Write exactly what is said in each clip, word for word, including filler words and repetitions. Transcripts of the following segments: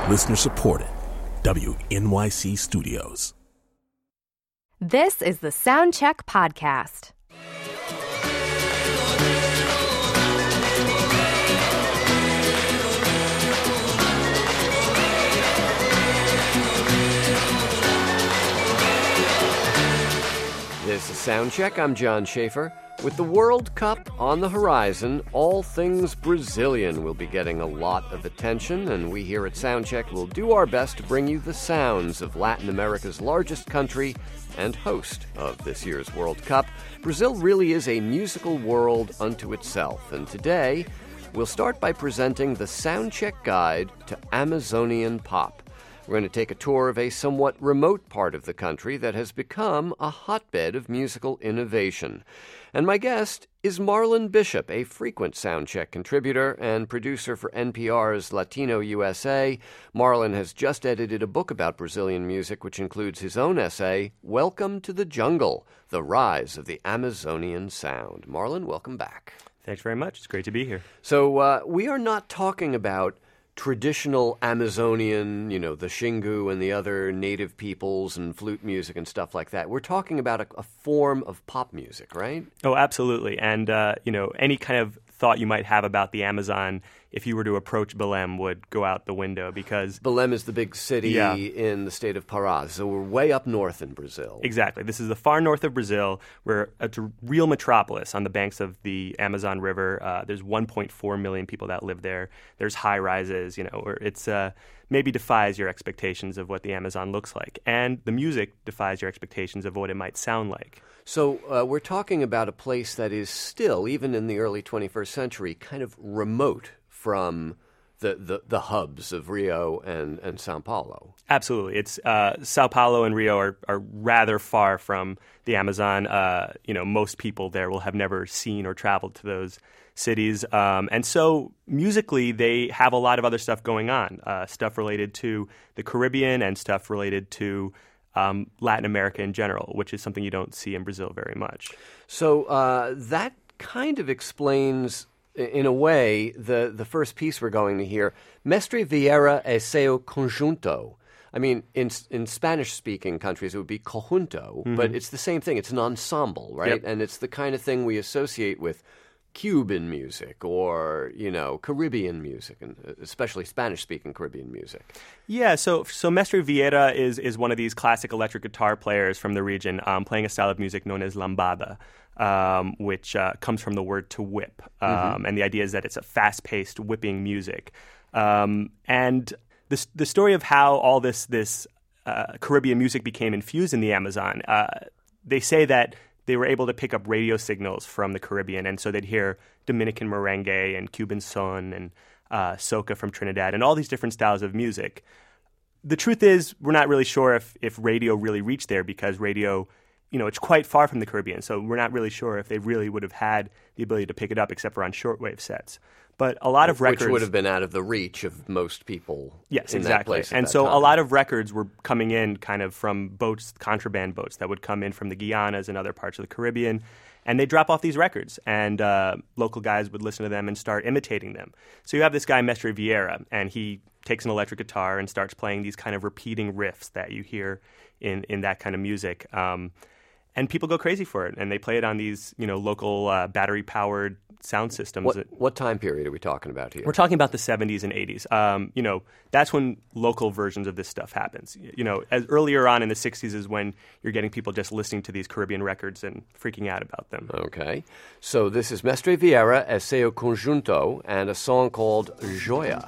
Listener supported. W N Y C Studios. This is the Soundcheck Podcast. This is Soundcheck. I'm John Schaefer. With the World Cup on the horizon, all things Brazilian will be getting a lot of attention, and we here at Soundcheck will do our best to bring you the sounds of Latin America's largest country and host of this year's World Cup. Brazil really is a musical world unto itself, and today we'll start by presenting the Soundcheck Guide to Amazonian Pop. We're going to take a tour of a somewhat remote part of the country that has become a hotbed of musical innovation. And my guest is Marlon Bishop, a frequent Soundcheck contributor and producer for N P R's Latino U S A. Marlon has just edited a book about Brazilian music, which includes his own essay, Welcome to the Jungle, The Rise of the Amazonian Sound. Marlon, welcome back. Thanks very much. It's great to be here. So uh, we are not talking about traditional Amazonian, you know, the Xingu and the other native peoples and flute music and stuff like that. We're talking about a, a form of pop music, right? Oh, absolutely. And, uh, you know, any kind of thought you might have about the Amazon, if you were to approach Belém, would go out the window because Belém is the big city yeah. in the state of Pará, so we're way up north in Brazil. Exactly. This is the far north of Brazil. We're a real metropolis on the banks of the Amazon River. Uh, there's one point four million people that live there. There's high rises, you know, it's uh, maybe defies your expectations of what the Amazon looks like. And the music defies your expectations of what it might sound like. So uh, we're talking about a place that is still, even in the early twenty-first century, kind of remote from the, the, the hubs of Rio and, and Sao Paulo. Absolutely. It's uh, Sao Paulo and Rio are, are rather far from the Amazon. Uh, you know, most people there will have never seen or traveled to those cities. Um, and so musically, they have a lot of other stuff going on, uh, stuff related to the Caribbean and stuff related to um, Latin America in general, which is something you don't see in Brazil very much. So uh, that kind of explains, in a way, the, the first piece we're going to hear, Mestre Vieira é seu conjunto. I mean, in in Spanish-speaking countries, it would be conjunto, mm-hmm. but it's the same thing. It's an ensemble, right? Yep. And it's the kind of thing we associate with Cuban music or, you know, Caribbean music, and especially Spanish-speaking Caribbean music. Yeah, so so Mestre Vieira is is one of these classic electric guitar players from the region, um, playing a style of music known as lambada, um, which uh, comes from the word to whip. Um, mm-hmm. And the idea is that it's a fast-paced whipping music. Um, and the the story of how all this this uh, Caribbean music became infused in the Amazon, uh, they say that they were able to pick up radio signals from the Caribbean, and so they'd hear Dominican merengue and Cuban son and uh, soca from Trinidad and all these different styles of music. The truth is, we're not really sure if, if radio really reached there because radio, you know, it's quite far from the Caribbean, so we're not really sure if they really would have had the ability to pick it up except for on shortwave sets. But a lot of records... Which would have been out of the reach of most people yes, in exactly. that place at And that so time. a lot of records were coming in kind of from boats, contraband boats that would come in from the Guianas and other parts of the Caribbean. And they'd drop off these records, and uh, local guys would listen to them and start imitating them. So you have this guy, Mestre Vieira, and he takes an electric guitar and starts playing these kind of repeating riffs that you hear in, in that kind of music. Um, and people go crazy for it, and they play it on these, you know, local uh, battery-powered sound systems. What, what time period are we talking about here? We're talking about the seventies and eighties. Um, you know, that's when local versions of this stuff happens. You know, as earlier on in the sixties is when you're getting people just listening to these Caribbean records and freaking out about them. Okay. So this is Mestre Vieira é seu conjunto and a song called Joia.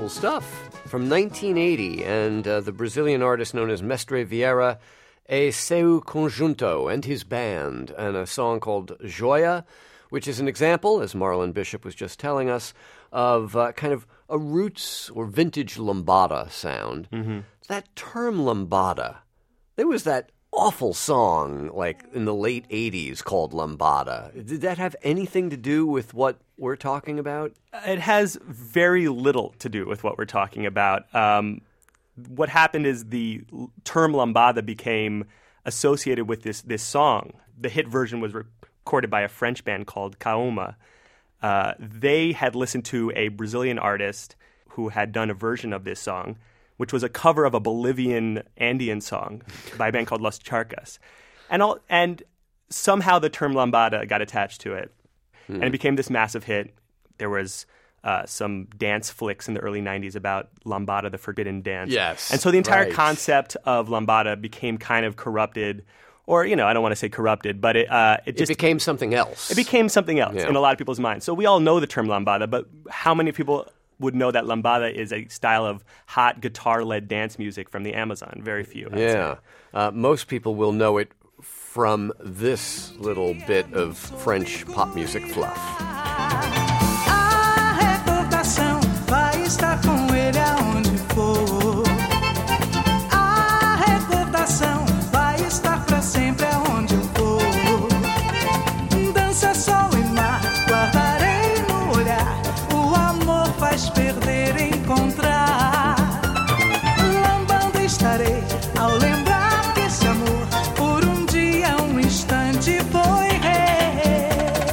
Beautiful stuff from nineteen eighty, and uh, the Brazilian artist known as Mestre Vieira e seu conjunto and his band, and a song called Joia, which is an example, as Marlon Bishop was just telling us, of uh, kind of a roots or vintage lambada sound. Mm-hmm. That term lambada, there was that awful song like in the late eighties called Lambada. Did that have anything to do with what we're talking about? It has very little to do with what we're talking about. Um, what happened is the term Lambada became associated with this this song. The hit version was recorded by a French band called Kaoma. Uh, they had listened to a Brazilian artist who had done a version of this song, which was a cover of a Bolivian Andean song by a band called Los Charcas. And all, and somehow the term lambada got attached to it. Hmm. And it became this massive hit. There was uh, some dance flicks in the early nineties about lambada, the forbidden dance. Yes. And so the entire right. concept of lambada became kind of corrupted, or, you know, I don't want to say corrupted, but it uh, it just... It became something else. It became something else yeah. in a lot of people's minds. So we all know the term lambada, but how many people would know that lambada is a style of hot guitar-led dance music from the Amazon? Very few. I'd yeah. Uh, most people will know it from this little bit of French pop music fluff. A recordação vai estar com ele aonde for. A recordação vai estar pra sempre aonde eu for. Dança, sol e mar, guardarei no olhar. O amor faz perder, encontrar. Lambando estarei ao lembrar que esse amor por um dia, um instante foi rei.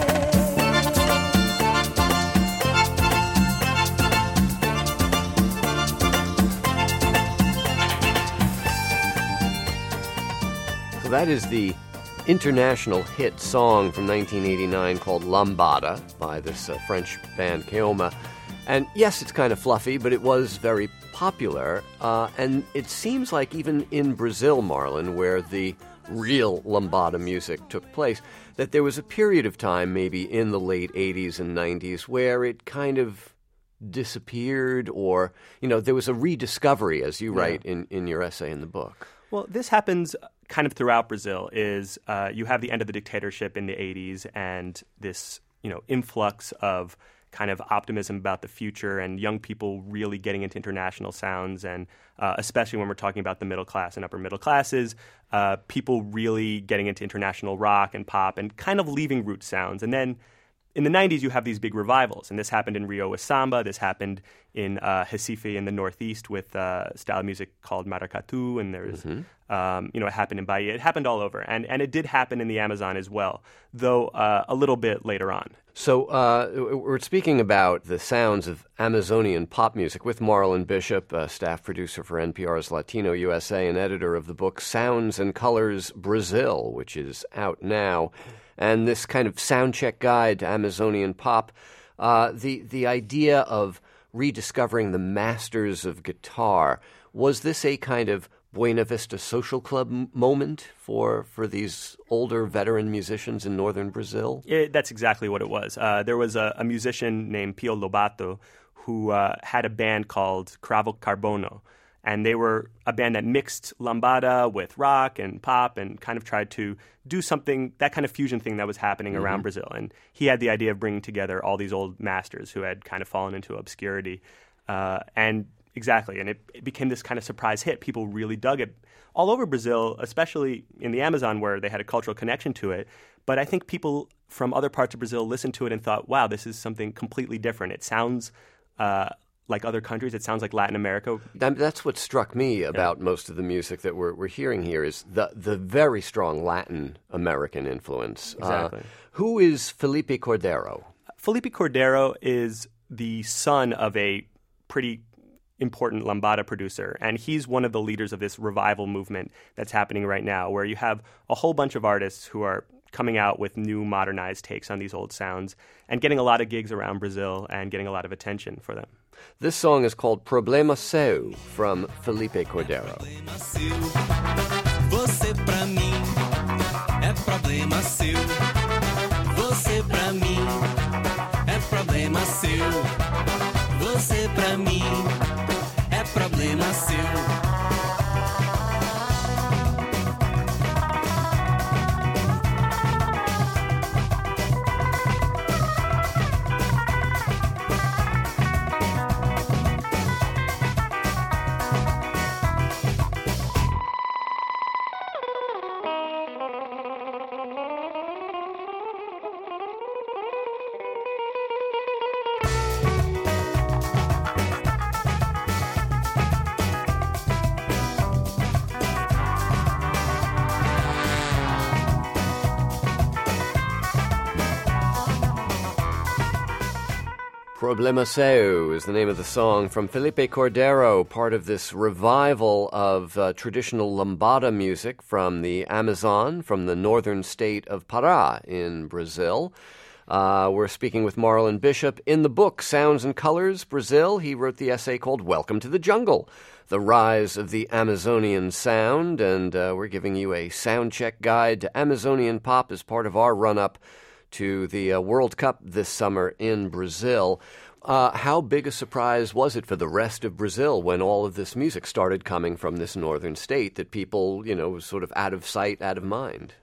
So that is the international hit song from nineteen eighty-nine called Lambada by this uh, French band Kaoma. And yes, it's kind of fluffy, but it was very popular. Uh, and it seems like even in Brazil, Marlon, where the real lambada music took place, that there was a period of time, maybe in the late eighties and nineties, where it kind of disappeared, or, you know, there was a rediscovery, as you write yeah. in, in your essay in the book. Well, this happens kind of throughout Brazil. Is uh, you have the end of the dictatorship in the eighties and this, you know, influx of kind of optimism about the future and young people really getting into international sounds, and uh, especially when we're talking about the middle class and upper middle classes, uh, people really getting into international rock and pop and kind of leaving root sounds. And then in the nineties, you have these big revivals, and this happened in Rio with samba. This happened in uh, Recife in the Northeast with uh, style of music called maracatu, and there's, mm-hmm. um, you know, it happened in Bahia. It happened all over, and and it did happen in the Amazon as well, though uh, a little bit later on. So uh, we're speaking about the sounds of Amazonian pop music with Marlon Bishop, a staff producer for N P R's Latino U S A and editor of the book Sounds and Colors Brazil, which is out now. And this kind of sound check guide to Amazonian pop, uh, the the idea of rediscovering the masters of guitar, was this a kind of Buena Vista Social Club m- moment for for these older veteran musicians in northern Brazil? It, that's exactly what it was. Uh, there was a, a musician named Pio Lobato who uh, had a band called Cravo Carbono. And they were a band that mixed lambada with rock and pop and kind of tried to do something, that kind of fusion thing that was happening mm-hmm. around Brazil. And he had the idea of bringing together all these old masters who had kind of fallen into obscurity. Uh, and exactly, and it, it became this kind of surprise hit. People really dug it all over Brazil, especially in the Amazon where they had a cultural connection to it. But I think people from other parts of Brazil listened to it and thought, wow, this is something completely different. It sounds uh, like other countries. It sounds like Latin America. That, that's what struck me about yeah. most of the music that we're, we're hearing here is the, the very strong Latin American influence. Exactly. Uh, who is Felipe Cordero? Felipe Cordero is the son of a pretty important lambada producer, and he's one of the leaders of this revival movement that's happening right now, where you have a whole bunch of artists who are coming out with new modernized takes on these old sounds and getting a lot of gigs around Brazil and getting a lot of attention for them. This song is called Problema Seu from Felipe Cordero. Você pra mim é problema seu. Você pra mim é problema seu. Você pra mim nasceu. Problema Seu is the name of the song from Felipe Cordero, part of this revival of uh, traditional lambada music from the Amazon, from the northern state of Pará in Brazil. Uh, we're speaking with Marlon Bishop. In the book, Sounds and Colors, Brazil, he wrote the essay called Welcome to the Jungle, The Rise of the Amazonian Sound, and uh, we're giving you a sound check guide to Amazonian pop as part of our run-up to the uh, World Cup this summer in Brazil. Uh, how big a surprise was it for the rest of Brazil when all of this music started coming from this northern state that people, you know, was sort of out of sight, out of mind?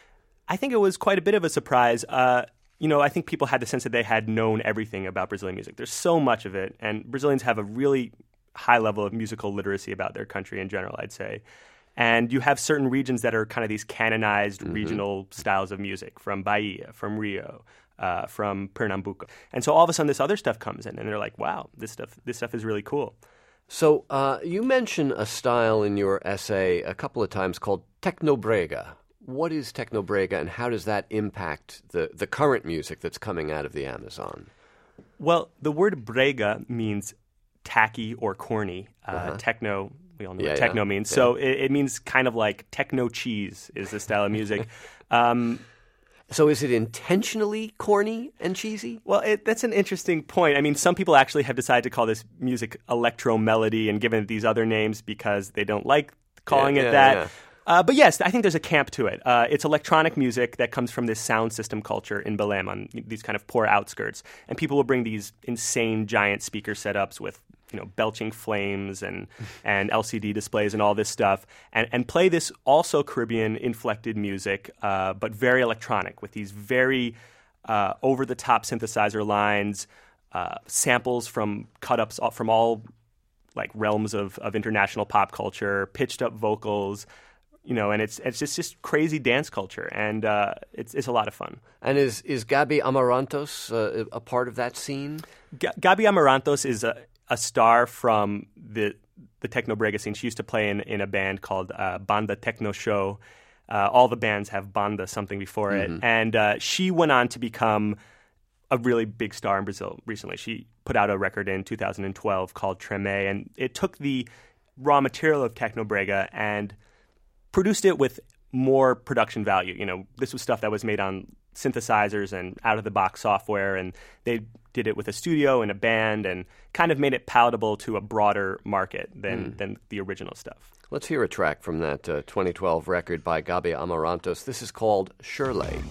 I think it was quite a bit of a surprise. Uh, you know, I think people had the sense that they had known everything about Brazilian music. There's so much of it, and Brazilians have a really high level of musical literacy about their country in general, I'd say. And you have certain regions that are kind of these canonized mm-hmm. regional styles of music, from Bahia, from Rio, uh, from Pernambuco. And so all of a sudden this other stuff comes in, and they're like, wow, this stuff this stuff is really cool. So uh, you mention a style in your essay a couple of times called Tecnobrega. What is Tecnobrega, and how does that impact the, the current music that's coming out of the Amazon? Well, the word brega means tacky or corny. Uh, uh-huh. Techno... We all know yeah, what techno yeah. means. Yeah. So it, it means kind of like techno cheese is the style of music. um, so is it intentionally corny and cheesy? Well, it, that's an interesting point. I mean, some people actually have decided to call this music electro melody and given it these other names because they don't like calling yeah, it yeah, that. Yeah. Uh, but yes, I think there's a camp to it. Uh, it's electronic music that comes from this sound system culture in Belém on these kind of poor outskirts. And people will bring these insane giant speaker setups with, you know, belching flames and, and L C D displays and all this stuff, and, and play this also Caribbean-inflected music, uh, but very electronic, with these very uh, over-the-top synthesizer lines, uh, samples from cut-ups from all like realms of, of international pop culture, pitched-up vocals, you know, and it's it's just, just crazy dance culture, and uh, it's it's a lot of fun. And is is Gabi Amarantos uh, a part of that scene? G- Gabi Amarantos is a, a star from the the Tecnobrega scene. She used to play in, in a band called uh, Banda Techno Show. Uh, all the bands have Banda something before mm-hmm. it, and uh, she went on to become a really big star in Brazil recently. She put out a record in two thousand twelve called Treme, and it took the raw material of Tecnobrega and produced it with more production value. You know, this was stuff that was made on synthesizers and out-of-the-box software, and they did it with a studio and a band and kind of made it palatable to a broader market than, mm. than the original stuff. Let's hear a track from that uh, twenty twelve record by Gabi Amarantos. This is called Shirley.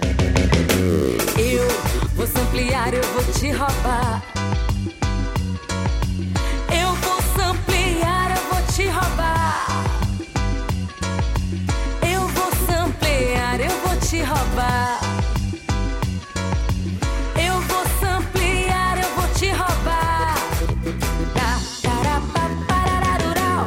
Eu vou samplear, eu vou te roubar. Eu vou samplear, eu vou te roubar. Eu vou samplear, eu vou te roubar. Eu vou samplear, eu vou te roubar. Da, da, da, pa, parararurau.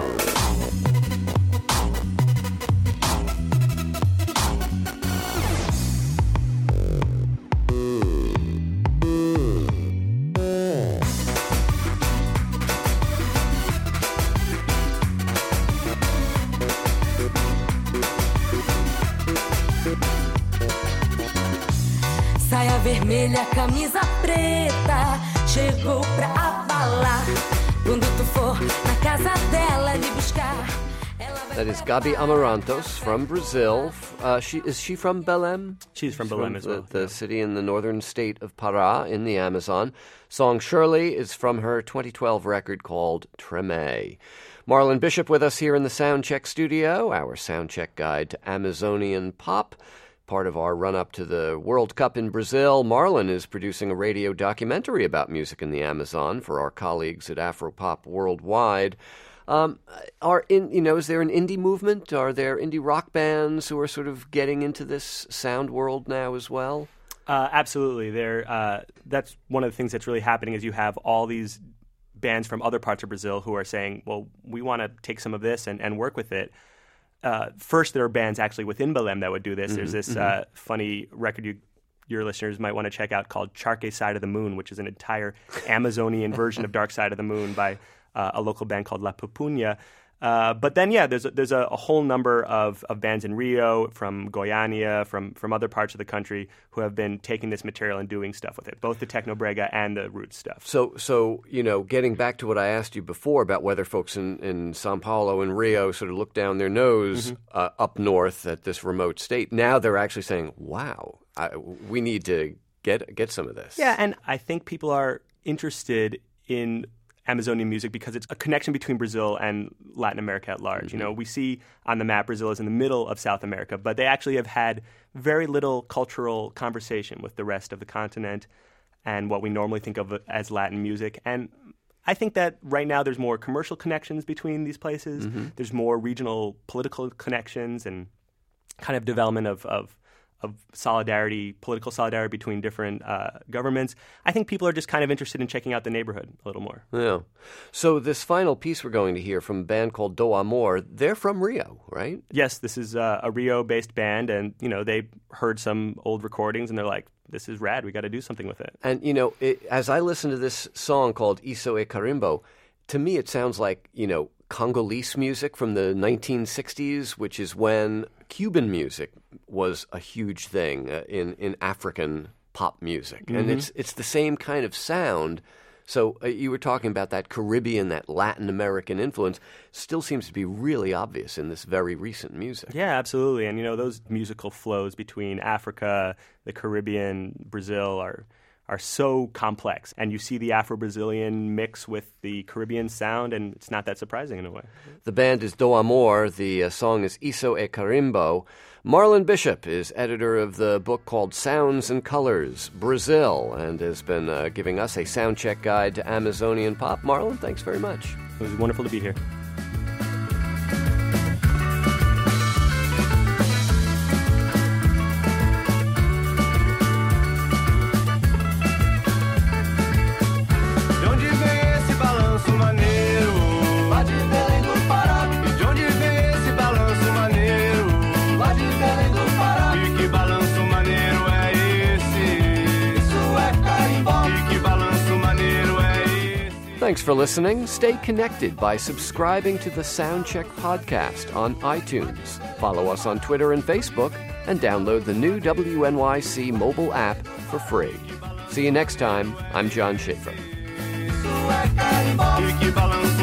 Saia vermelha, camisa preta, chegou pra abalar. Quando tu for na casa dela lhe buscar. That is Gabi Amarantos from Brazil. Uh, she is she from Belém? She's from Belém as well. The, the yeah. city in the northern state of Pará in the Amazon. Song Shirley is from her twenty twelve record called Treme. Marlon Bishop with us here in the Soundcheck studio, our Soundcheck guide to Amazonian pop. Part of our run-up to the World Cup in Brazil, Marlon is producing a radio documentary about music in the Amazon for our colleagues at Afropop Worldwide. Um, are in you know is there an indie movement? Are there indie rock bands who are sort of getting into this sound world now as well? Uh, absolutely. There. Uh, that's one of the things that's really happening is you have all these bands from other parts of Brazil who are saying, well, we want to take some of this and, and work with it. Uh, first, there are bands actually within Belém that would do this. Mm-hmm, There's this mm-hmm. uh, funny record you, your listeners might want to check out called Charque Side of the Moon, which is an entire Amazonian version of Dark Side of the Moon by uh, a local band called La Pupunha. Uh, but then, yeah, there's a, there's a, a whole number of, of bands in Rio, from Goiânia, from from other parts of the country who have been taking this material and doing stuff with it, both the techno-brega and the roots stuff. So, so you know, getting back to what I asked you before about whether folks in, in São Paulo and Rio sort of look down their nose mm-hmm. uh, up north at this remote state, now they're actually saying, wow, I, we need to get get some of this. Yeah, and I think people are interested in Amazonian music because it's a connection between Brazil and Latin America at large. Mm-hmm. You know, we see on the map Brazil is in the middle of South America, but they actually have had very little cultural conversation with the rest of the continent and what we normally think of as Latin music. And I think that right now there's more commercial connections between these places. Mm-hmm. There's more regional political connections and kind of development of, of of solidarity, political solidarity between different uh, governments. I think people are just kind of interested in checking out the neighborhood a little more. Yeah. So this final piece we're going to hear from a band called Do Amor, they're from Rio, right? Yes, this is uh, a Rio-based band, and, you know, they heard some old recordings, and they're like, this is rad, we got to do something with it. And, you know, it, as I listen to this song called Isso é Carimbo, to me it sounds like, you know, Congolese music from the nineteen sixties, which is when Cuban music was a huge thing uh, in, in African pop music. Mm-hmm. And it's it's the same kind of sound. So uh, you were talking about that Caribbean, that Latin American influence, still seems to be really obvious in this very recent music. Yeah, absolutely. And, you know, those musical flows between Africa, the Caribbean, Brazil are are so complex. And you see the Afro-Brazilian mix with the Caribbean sound, and it's not that surprising in a way. The band is Do Amor. The uh, song is Isso é Carimbo. Marlon Bishop is editor of the book called Sounds and Colors, Brazil, and has been uh, giving us a sound check guide to Amazonian pop. Marlon, thanks very much. It was wonderful to be here. Thanks for listening. Stay connected by subscribing to the Soundcheck podcast on iTunes. Follow us on Twitter and Facebook, and download the new W N Y C mobile app for free. See you next time. I'm John Schaefer.